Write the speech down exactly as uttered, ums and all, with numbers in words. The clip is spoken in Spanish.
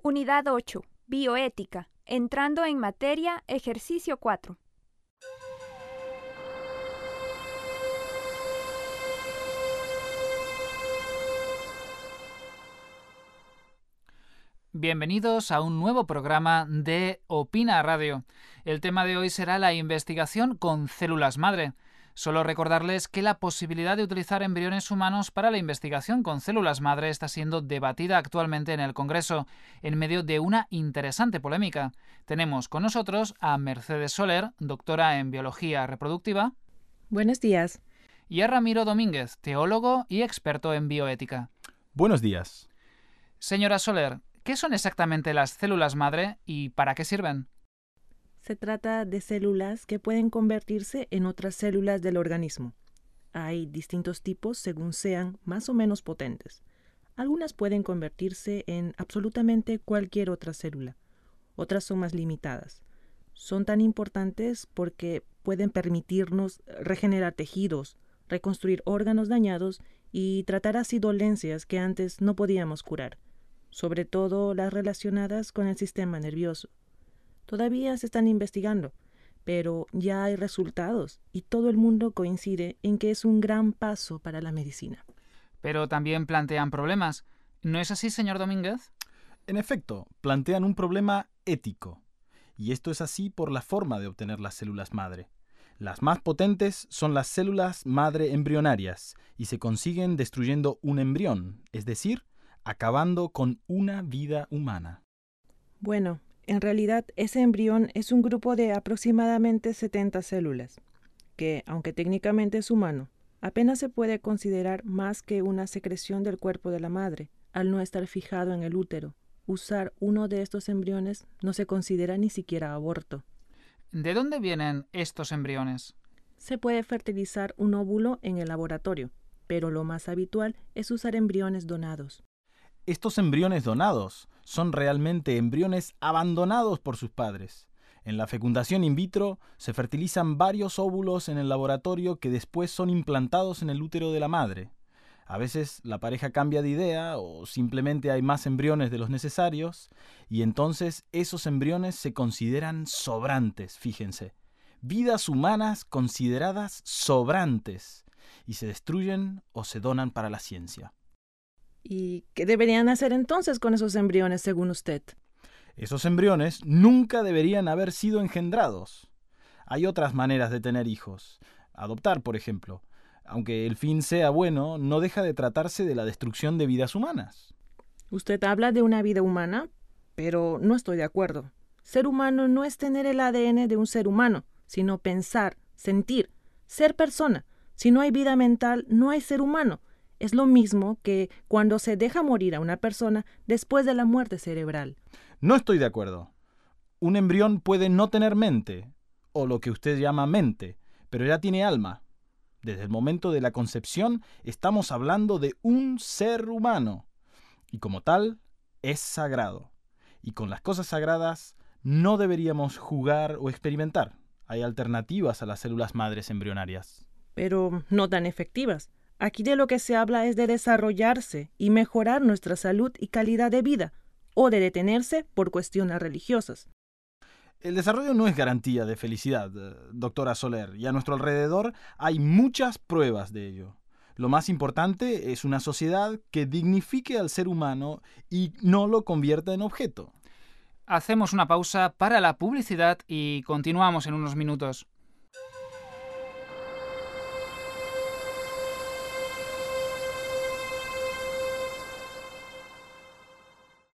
Unidad ocho. Bioética. Entrando en materia, ejercicio cuatro. Bienvenidos a un nuevo programa de Opina Radio. El tema de hoy será la investigación con células madre. Solo recordarles que la posibilidad de utilizar embriones humanos para la investigación con células madre está siendo debatida actualmente en el Congreso, en medio de una interesante polémica. Tenemos con nosotros a Mercedes Soler, doctora en Biología Reproductiva. Buenos días. Y a Ramiro Domínguez, teólogo y experto en bioética. Buenos días. Señora Soler, ¿qué son exactamente las células madre y para qué sirven? Se trata de células que pueden convertirse en otras células del organismo. Hay distintos tipos según sean más o menos potentes. Algunas pueden convertirse en absolutamente cualquier otra célula. Otras son más limitadas. Son tan importantes porque pueden permitirnos regenerar tejidos, reconstruir órganos dañados y tratar así dolencias que antes no podíamos curar, sobre todo las relacionadas con el sistema nervioso. Todavía se están investigando, pero ya hay resultados y todo el mundo coincide en que es un gran paso para la medicina. Pero también plantean problemas. ¿No es así, señor Domínguez? En efecto, plantean un problema ético. Y esto es así por la forma de obtener las células madre. Las más potentes son las células madre embrionarias y se consiguen destruyendo un embrión, es decir, acabando con una vida humana. Bueno, en realidad ese embrión es un grupo de aproximadamente setenta células, que, aunque técnicamente es humano, apenas se puede considerar más que una secreción del cuerpo de la madre, al no estar fijado en el útero. Usar uno de estos embriones no se considera ni siquiera aborto. ¿De dónde vienen estos embriones? Se puede fertilizar un óvulo en el laboratorio, pero lo más habitual es usar embriones donados. Estos embriones donados son realmente embriones abandonados por sus padres. En la fecundación in vitro se fertilizan varios óvulos en el laboratorio que después son implantados en el útero de la madre. A veces la pareja cambia de idea o simplemente hay más embriones de los necesarios y entonces esos embriones se consideran sobrantes, fíjense. Vidas humanas consideradas sobrantes y se destruyen o se donan para la ciencia. ¿Y qué deberían hacer entonces con esos embriones, según usted? Esos embriones nunca deberían haber sido engendrados. Hay otras maneras de tener hijos. Adoptar, por ejemplo. Aunque el fin sea bueno, no deja de tratarse de la destrucción de vidas humanas. Usted habla de una vida humana, pero no estoy de acuerdo. Ser humano no es tener el A D N de un ser humano, sino pensar, sentir, ser persona. Si no hay vida mental, no hay ser humano. Es lo mismo que cuando se deja morir a una persona después de la muerte cerebral. No estoy de acuerdo. Un embrión puede no tener mente, o lo que usted llama mente, pero ya tiene alma. Desde el momento de la concepción estamos hablando de un ser humano, y como tal, es sagrado. Y con las cosas sagradas no deberíamos jugar o experimentar. Hay alternativas a las células madres embrionarias. Pero no tan efectivas. Aquí de lo que se habla es de desarrollarse y mejorar nuestra salud y calidad de vida, o de detenerse por cuestiones religiosas. El desarrollo no es garantía de felicidad, doctora Soler, y a nuestro alrededor hay muchas pruebas de ello. Lo más importante es una sociedad que dignifique al ser humano y no lo convierta en objeto. Hacemos una pausa para la publicidad y continuamos en unos minutos.